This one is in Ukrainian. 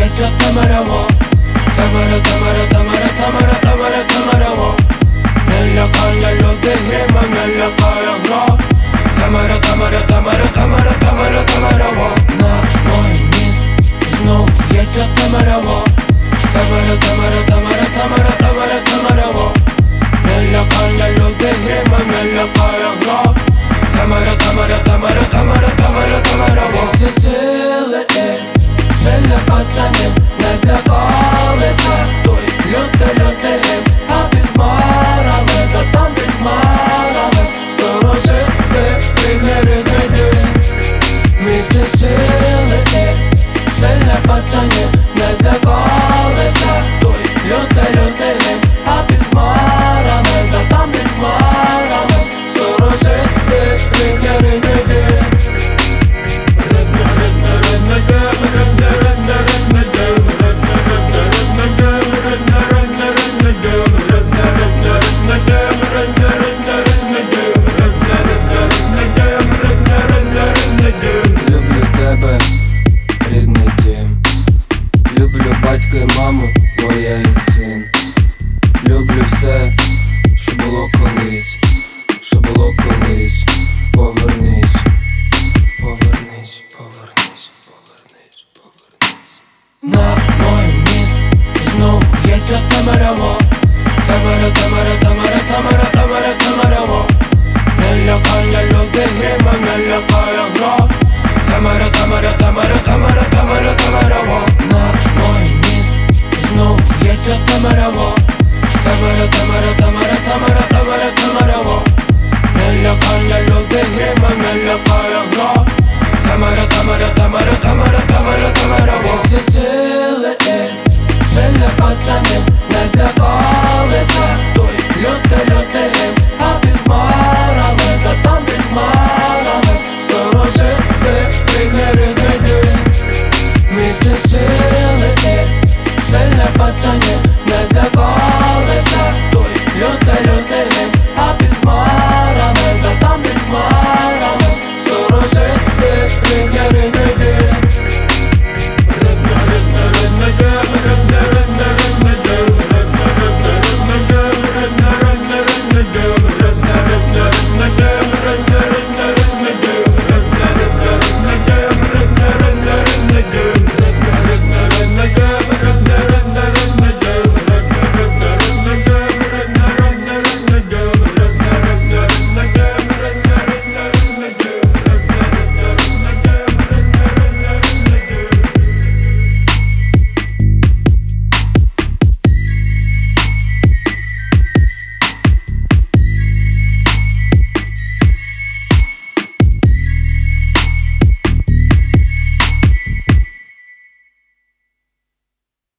б'ється темряво. Темряво. Не лякає людей гримом, не лякає гром. Темряво. Над моїм міст знов б'ється темряво. Темряво. Не лякає людей гримом, не лякає гром. Темряво. Всі сили і сильні пацани не злякалися. Лютий грим, а під хмарами, та там під хмарами сторожили рідний дім. Ми всі сили і сильні пацани не злякалися. Лютий грим, а під хмарами, та там під хмарами сторожили рідний дім. Люблю тебе, рідний дім. Люблю батька і маму, бо я їх син. Люблю все, що було колись. Повернись. Над моїм міст знов б'ється темряво. Темряво. Не лякає людей гримом, не лякає гром.